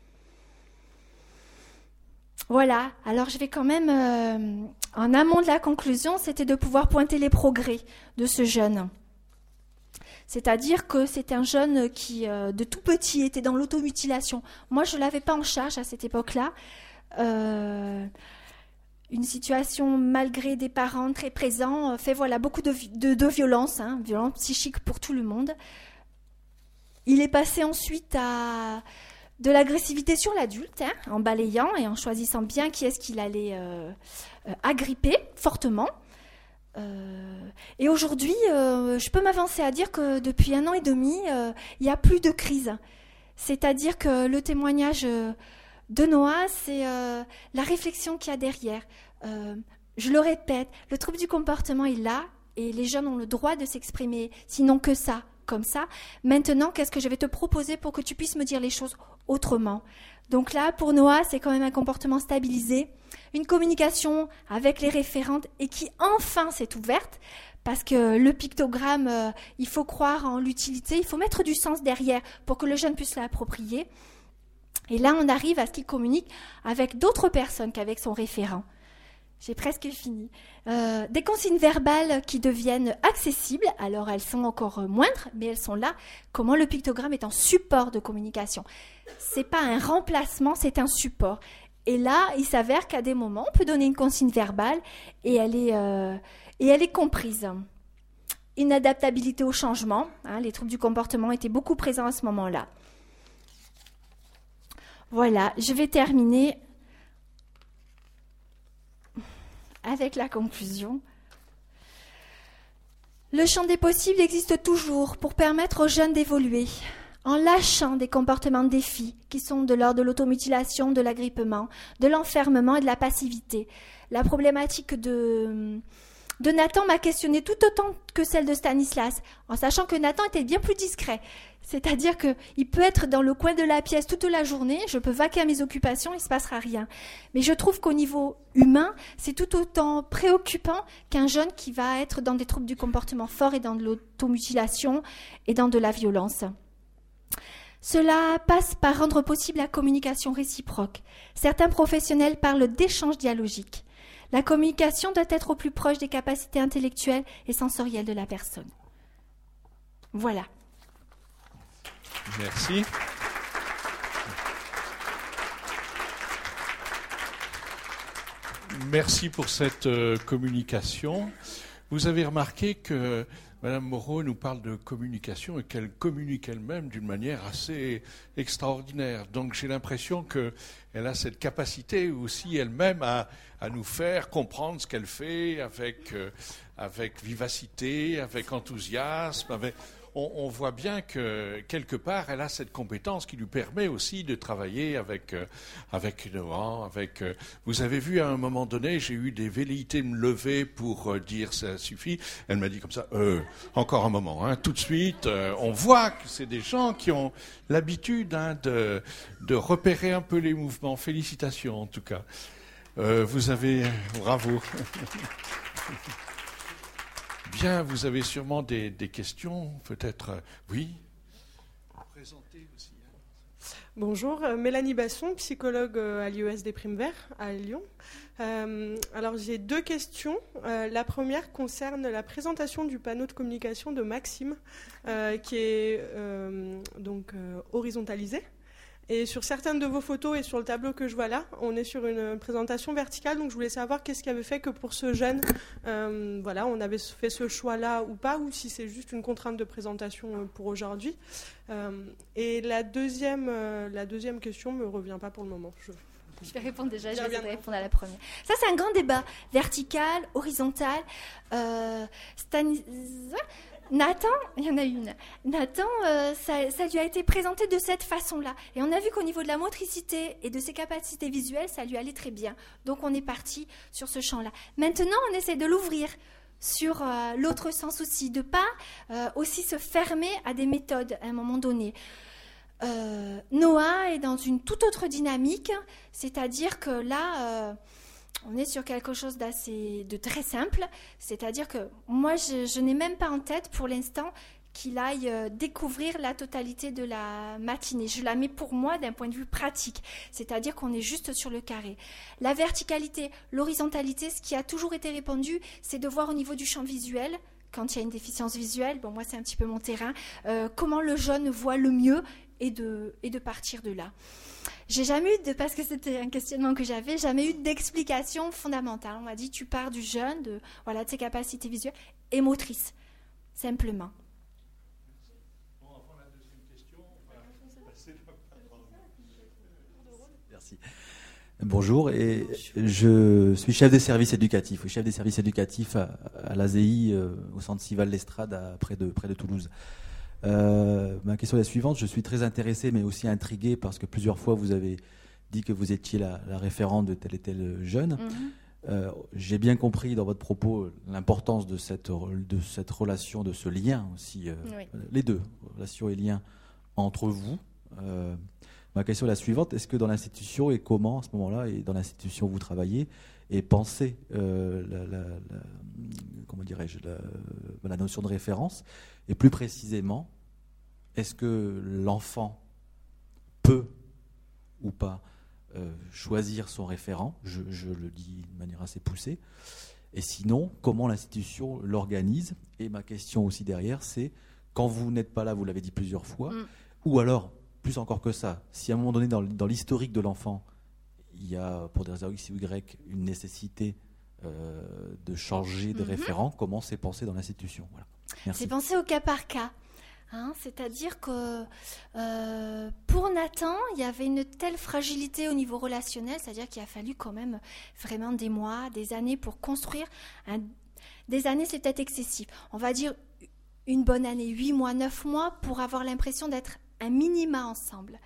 Voilà, alors je vais quand même, euh, en amont de la conclusion, c'était de pouvoir pointer les progrès de ce jeune. C'est-à-dire que c'est un jeune qui, euh, de tout petit, était dans l'automutilation. Moi, je ne l'avais pas en charge à cette époque-là. Euh, une situation, malgré des parents très présents, fait voilà, beaucoup de, de, de violence, hein, violence psychique pour tout le monde. Il est passé ensuite à de l'agressivité sur l'adulte, hein, en balayant et en choisissant bien qui est-ce qu'il allait euh, euh, agripper fortement. Euh, et aujourd'hui, euh, je peux m'avancer à dire que depuis un an et demi, euh, il n'y a plus de crise. C'est-à-dire que le témoignage de Noah, c'est euh, la réflexion qu'il y a derrière. Euh, je le répète, le trouble du comportement est là et les jeunes ont le droit de s'exprimer, sinon que ça, comme ça. Maintenant, qu'est-ce que je vais te proposer pour que tu puisses me dire les choses autrement? Donc là, pour Noah, c'est quand même un comportement stabilisé, une communication avec les référentes et qui enfin s'est ouverte, parce que le pictogramme, euh, il faut croire en l'utilité, il faut mettre du sens derrière pour que le jeune puisse l'approprier. Et là, on arrive à ce qu'il communique avec d'autres personnes qu'avec son référent. J'ai presque fini. Euh, des consignes verbales qui deviennent accessibles, alors elles sont encore moindres, mais elles sont là. Comment le pictogramme est un support de communication. C'est pas un remplacement, c'est un support. Et là, il s'avère qu'à des moments, on peut donner une consigne verbale et elle est, euh, et elle est comprise. Inadaptabilité au changement, hein, les troubles du comportement étaient beaucoup présents à ce moment-là. Voilà, je vais terminer avec la conclusion. Le champ des possibles existe toujours pour permettre aux jeunes d'évoluer, en lâchant des comportements de défi qui sont de l'ordre de l'automutilation, de l'agrippement, de l'enfermement et de la passivité. La problématique de, de Nathan m'a questionnée tout autant que celle de Stanislas, en sachant que Nathan était bien plus discret. C'est-à-dire qu'il peut être dans le coin de la pièce toute la journée, je peux vaquer à mes occupations, il ne se passera rien. Mais je trouve qu'au niveau humain, c'est tout autant préoccupant qu'un jeune qui va être dans des troubles du comportement fort et dans de l'automutilation et dans de la violence. Cela passe par rendre possible la communication réciproque. Certains professionnels parlent d'échange dialogique. La communication doit être au plus proche des capacités intellectuelles et sensorielles de la personne. Voilà. Merci. Merci pour cette euh, communication. Vous avez remarqué que Madame Moreau nous parle de communication et qu'elle communique elle-même d'une manière assez extraordinaire. Donc j'ai l'impression qu'elle a cette capacité aussi elle-même à, à nous faire comprendre ce qu'elle fait avec, euh, avec vivacité, avec enthousiasme, avec... On, on voit bien que, quelque part, elle a cette compétence qui lui permet aussi de travailler avec, euh, avec Noah, avec... Euh, vous avez vu, à un moment donné, j'ai eu des velléités de me lever pour euh, dire « ça suffit ». Elle m'a dit comme ça euh, « encore un moment, hein, tout de suite euh, ». On voit que c'est des gens qui ont l'habitude hein, de, de repérer un peu les mouvements. Félicitations, en tout cas. Euh, vous avez... Bravo. Bien, vous avez sûrement des, des questions, peut-être, euh, oui. Présentez aussi. Hein. Bonjour, euh, Mélanie Basson, psychologue euh, à l'I E S des Primes Verts à Lyon. Euh, alors j'ai deux questions. Euh, la première concerne la présentation du panneau de communication de Maxime, euh, qui est euh, donc euh, horizontalisé. Et sur certaines de vos photos et sur le tableau que je vois là, on est sur une présentation verticale. Donc je voulais savoir qu'est-ce qui avait fait que pour ce jeune, euh, voilà, on avait fait ce choix-là ou pas, ou si c'est juste une contrainte de présentation pour aujourd'hui. Euh, et la deuxième, euh, la deuxième question ne me revient pas pour le moment. Je... Je vais répondre déjà, je Bien, vais bien. répondre à la première. Ça, c'est un grand débat. Vertical, horizontal. Euh, Stanis... Nathan, il y en a une. Nathan, euh, ça, ça lui a été présenté de cette façon-là. Et on a vu qu'au niveau de la motricité et de ses capacités visuelles, ça lui allait très bien. Donc, on est parti sur ce champ-là. Maintenant, on essaie de l'ouvrir sur euh, l'autre sens aussi, de pas euh, aussi se fermer à des méthodes à un moment donné. Euh, Noah est dans une toute autre dynamique, c'est-à-dire que là... Euh, on est sur quelque chose d'assez, de très simple, c'est-à-dire que moi, je, je n'ai même pas en tête pour l'instant qu'il aille euh, découvrir la totalité de la matinée. Je la mets pour moi d'un point de vue pratique, c'est-à-dire qu'on est juste sur le carré. La verticalité, l'horizontalité, ce qui a toujours été répandu, c'est de voir au niveau du champ visuel, quand il y a une déficience visuelle, bon moi c'est un petit peu mon terrain, euh, comment le jeune voit le mieux et de, et de partir de là. J'ai jamais eu de, parce que c'était un questionnement que j'avais, jamais eu d'explication fondamentale. On m'a dit, tu pars du jeune, de, voilà, de ses capacités visuelles et motrices, simplement. Bon, avant la deuxième question, on va passer la parole. Merci. Bonjour, et je suis chef des services éducatifs, chef des services éducatifs à, à l'A Z I, euh, au centre Cival l'Estrade, à, près, de, près de Toulouse. Euh, ma question est la suivante. Je suis très intéressé, mais aussi intrigué, parce que plusieurs fois vous avez dit que vous étiez la, la référente de tel et tel jeune. Mm-hmm. Euh, j'ai bien compris dans votre propos l'importance de cette, de cette relation, de ce lien aussi, euh, oui. Les deux, relation et lien entre vous. Euh, ma question est la suivante. Est-ce que dans l'institution, et comment à ce moment-là, et dans l'institution où vous travaillez, et pensez euh, la, la, la, comment dirais-je, la, la notion de référence, et plus précisément, est-ce que l'enfant peut ou pas euh, choisir son référent, je, je le dis de manière assez poussée, et sinon, comment l'institution l'organise? Et ma question aussi derrière, c'est, quand vous n'êtes pas là, vous l'avez dit plusieurs fois, mm. ou alors, plus encore que ça, si à un moment donné, dans, dans l'historique de l'enfant, il y a, pour des raisons X ou Y, une nécessité euh, de changer de mm-hmm. référent, comment c'est pensé dans l'institution? Voilà. Merci. C'est pensé au cas par cas. Hein, c'est-à-dire que euh, pour Nathan, il y avait une telle fragilité au niveau relationnel, c'est-à-dire qu'il a fallu quand même vraiment des mois, des années pour construire. Un, des années, c'est peut-être excessif. On va dire une bonne année, huit mois, neuf mois, pour avoir l'impression d'être un minima ensemble.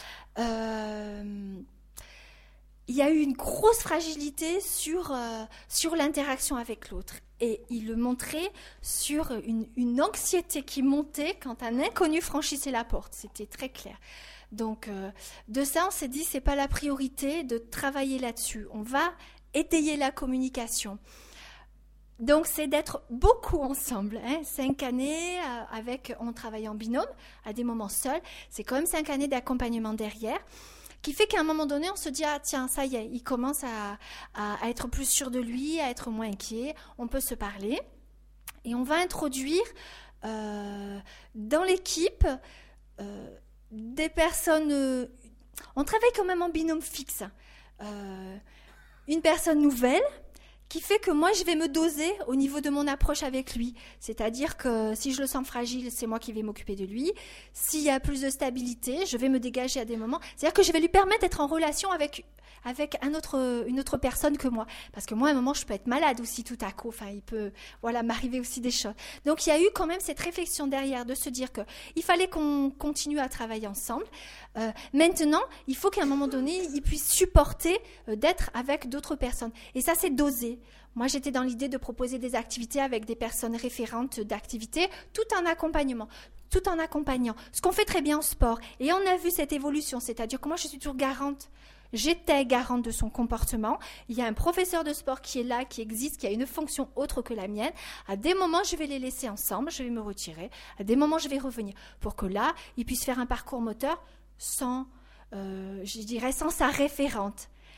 Euh, il y a eu une grosse fragilité sur, euh, sur l'interaction avec l'autre. Et il le montrait sur une, une anxiété qui montait quand un inconnu franchissait la porte. C'était très clair. Donc, euh, de ça, on s'est dit, c'est pas la priorité de travailler là-dessus. On va étayer la communication. Donc, c'est d'être beaucoup ensemble. Hein. Cinq années, euh, avec, on travaille en binôme, à des moments seuls. C'est quand même cinq années d'accompagnement derrière, qui fait qu'à un moment donné, on se dit « Ah tiens, ça y est, il commence à, à, à être plus sûr de lui, à être moins inquiet, on peut se parler. » Et on va introduire euh, dans l'équipe euh, des personnes... Euh, on travaille quand même en binôme fixe. Euh, une personne nouvelle, qui fait que moi, je vais me doser au niveau de mon approche avec lui. C'est-à-dire que si je le sens fragile, c'est moi qui vais m'occuper de lui. S'il y a plus de stabilité, je vais me dégager à des moments. C'est-à-dire que je vais lui permettre d'être en relation avec, avec un autre, une autre personne que moi. Parce que moi, à un moment, je peux être malade aussi tout à coup. Enfin, il peut voilà, m'arriver aussi des choses. Donc, il y a eu quand même cette réflexion derrière de se dire qu'il fallait qu'on continue à travailler ensemble. Euh, maintenant, il faut qu'à un moment donné, il puisse supporter euh, d'être avec d'autres personnes. Et ça, c'est dosé. Moi, j'étais dans l'idée de proposer des activités avec des personnes référentes d'activités, tout en accompagnement, tout en accompagnant. Ce qu'on fait très bien en sport. Et on a vu cette évolution, c'est-à-dire que moi, je suis toujours garante. J'étais garante de son comportement. Il y a un professeur de sport qui est là, qui existe, qui a une fonction autre que la mienne. À des moments, je vais les laisser ensemble, je vais me retirer. À des moments, je vais revenir pour que là, ils puissent faire un parcours moteur sans, euh, je dirais, sans sa référente.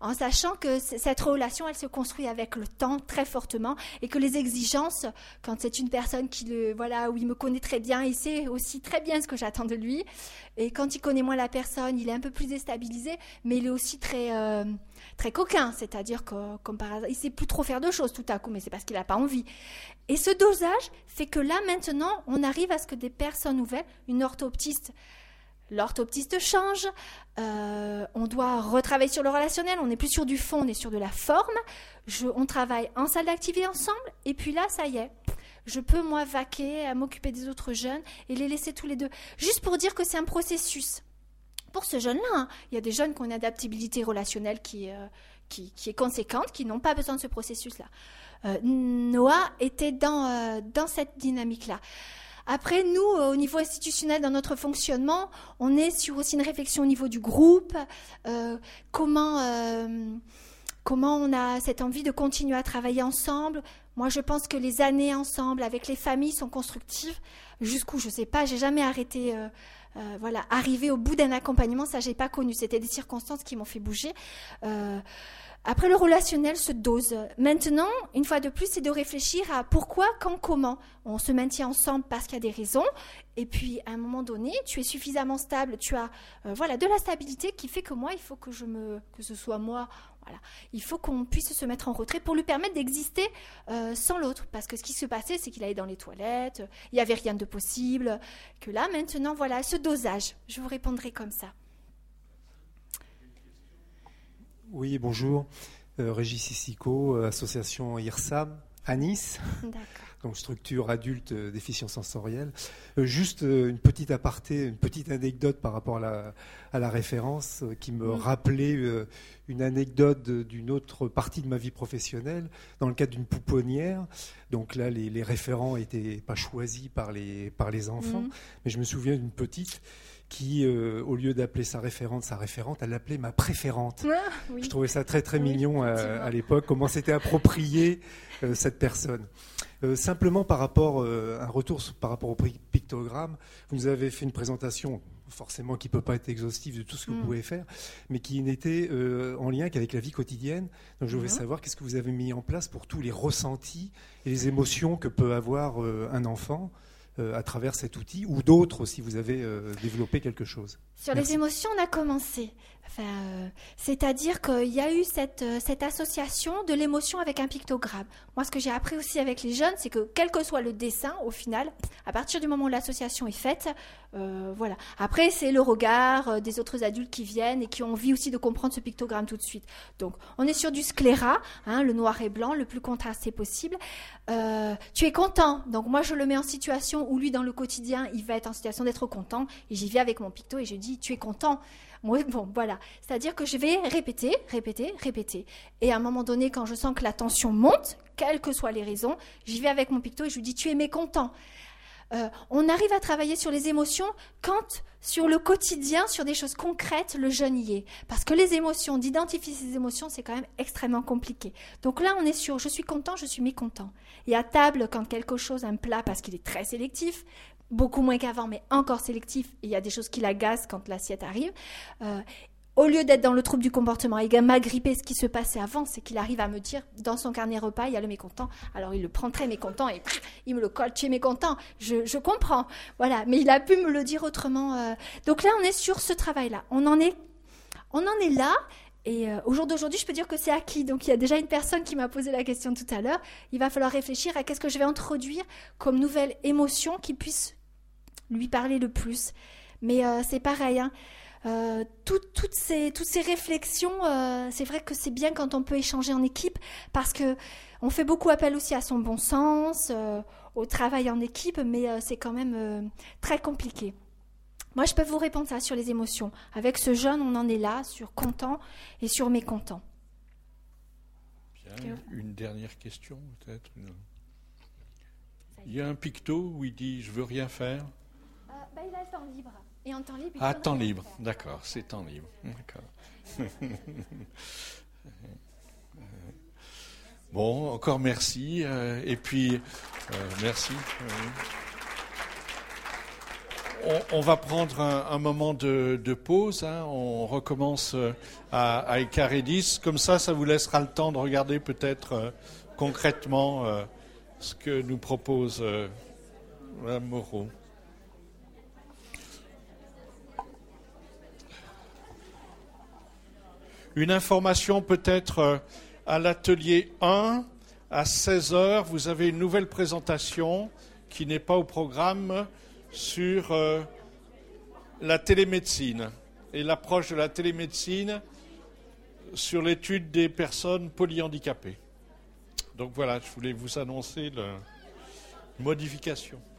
en sachant que c- cette relation, elle se construit avec le temps très fortement et que les exigences, quand c'est une personne qui le, voilà, où il me connaît très bien, il sait aussi très bien ce que j'attends de lui. Et quand il connaît moins la personne, il est un peu plus déstabilisé, mais il est aussi très, euh, très coquin. C'est-à-dire que, comme par hasard, il sait plus trop faire de choses tout à coup, mais c'est parce qu'il n'a pas envie. Et ce dosage fait que là, maintenant, on arrive à ce que des personnes nouvelles, une orthoptiste, l'orthoptiste change, euh, on doit retravailler sur le relationnel, on n'est plus sur du fond, on est sur de la forme. Je, on travaille en salle d'activité ensemble, et puis là, ça y est. Je peux, moi, vaquer, à m'occuper des autres jeunes et les laisser tous les deux. Juste pour dire que c'est un processus. Pour ce jeune-là, hein, il y a des jeunes qui ont une adaptabilité relationnelle qui, euh, qui, qui est conséquente, qui n'ont pas besoin de ce processus-là. Euh, Noah était dans, euh, dans cette dynamique-là. Après, nous, au niveau institutionnel, dans notre fonctionnement, on est sur aussi une réflexion au niveau du groupe, euh, comment, euh, comment on a cette envie de continuer à travailler ensemble. Moi, je pense que les années ensemble, avec les familles, sont constructives. Jusqu'où, je ne sais pas, j'ai jamais arrêté, euh, euh, voilà, arriver au bout d'un accompagnement, ça, j'ai pas connu. C'était des circonstances qui m'ont fait bouger. Euh, Après, le relationnel se dose. Maintenant, une fois de plus, c'est de réfléchir à pourquoi, quand, comment. On se maintient ensemble parce qu'il y a des raisons. Et puis, à un moment donné, tu es suffisamment stable, tu as euh, voilà, de la stabilité qui fait que moi, il faut que, je me, que ce soit moi. Voilà. Il faut qu'on puisse se mettre en retrait pour lui permettre d'exister euh, sans l'autre. Parce que ce qui se passait, c'est qu'il allait dans les toilettes, il n'y avait rien de possible. Que là, maintenant, voilà, ce dosage. Je vous répondrai comme ça. Oui, bonjour. Euh, Régis Sissico, euh, association I R S A M à Nice, donc structure adulte euh, déficience sensorielle. Euh, juste euh, une petite aparté, une petite anecdote par rapport à la, à la référence euh, qui me mmh. rappelait euh, une anecdote de, d'une autre partie de ma vie professionnelle dans le cadre d'une pouponnière. Donc là, les, les référents n'étaient pas choisis par les, par les enfants, mmh. mais je me souviens d'une petite qui, euh, au lieu d'appeler sa référente sa référente, elle l'appelait ma préférente. Ah, oui. Je trouvais ça très très oui, mignon à, à l'époque, comment c'était approprié euh, cette personne. Euh, simplement par rapport, euh, un retour par rapport au pictogramme, vous nous avez fait une présentation forcément qui ne peut pas être exhaustive de tout ce que mm. vous pouvez faire, mais qui n'était euh, en lien qu'avec la vie quotidienne. Donc je voulais mm. savoir qu'est-ce que vous avez mis en place pour tous les ressentis et les émotions que peut avoir euh, un enfant Euh, à travers cet outil, ou d'autres si vous avez euh, développé quelque chose. Sur Merci. Les émotions, on a commencé. Enfin, euh, c'est-à-dire qu'il y a eu cette, euh, cette association de l'émotion avec un pictogramme. Moi, ce que j'ai appris aussi avec les jeunes, c'est que quel que soit le dessin, au final, à partir du moment où l'association est faite, euh, voilà. Après, c'est le regard euh, des autres adultes qui viennent et qui ont envie aussi de comprendre ce pictogramme tout de suite. Donc, on est sur du sclérat, hein, le noir et blanc, le plus contrasté possible. Euh, tu es content. Donc, moi, je le mets en situation où lui, dans le quotidien, il va être en situation d'être content. Et j'y vais avec mon picto et je dis, tu es content. Moi, bon, voilà. C'est-à-dire que je vais répéter, répéter, répéter. Et à un moment donné, quand je sens que la tension monte, quelles que soient les raisons, j'y vais avec mon picto et je lui dis, tu es mécontent. Euh, on arrive à travailler sur les émotions quand, sur le quotidien, sur des choses concrètes, le jeune y est. Parce que les émotions, d'identifier ces émotions, c'est quand même extrêmement compliqué. Donc là, on est sur je suis content, je suis mécontent. Et à table, quand quelque chose, un plat, parce qu'il est très sélectif, beaucoup moins qu'avant, mais encore sélectif, et il y a des choses qui l'agacent quand l'assiette arrive, euh, au lieu d'être dans le trouble du comportement et m'agripper ce qui se passait avant, c'est qu'il arrive à me dire, dans son carnet repas, il y a le mécontent. Alors il le prend très mécontent et pff, il me le colle, tu es mécontent. Je, je comprends. Voilà. Mais il a pu me le dire autrement. Euh... Donc là, on est sur ce travail-là. On en est, on en est là. Et euh, au jour d'aujourd'hui, je peux dire que c'est acquis. Donc il y a déjà une personne qui m'a posé la question tout à l'heure. Il va falloir réfléchir à qu'est-ce que je vais introduire comme nouvelle émotion qui puisse lui parler le plus. Mais euh, c'est pareil, hein. Euh, tout, toutes, ces, toutes ces réflexions, euh, c'est vrai que c'est bien quand on peut échanger en équipe parce que on fait beaucoup appel aussi à son bon sens, euh, au travail en équipe, mais euh, c'est quand même euh, très compliqué. Moi, je peux vous répondre ça sur les émotions. Avec ce jeune, on en est là, sur content et sur mécontent. Bien, une dernière question peut-être. Il y a un picto où il dit « je veux rien faire ». Euh, bah, il a le temps libre. Et en temps libre, il ah, temps libre, d'accord, c'est temps libre. D'accord. Bon, encore merci. Euh, et puis, euh, merci. on, on va prendre un, un moment de, de pause. Hein. On recommence à, à Écart et dix. Comme ça, ça vous laissera le temps de regarder peut-être euh, concrètement euh, ce que nous propose euh, Mme Moreau. Une information peut-être euh, à l'atelier un, à seize heures, vous avez une nouvelle présentation qui n'est pas au programme sur euh, la télémédecine et l'approche de la télémédecine sur l'étude des personnes polyhandicapées. Donc voilà, je voulais vous annoncer la modification.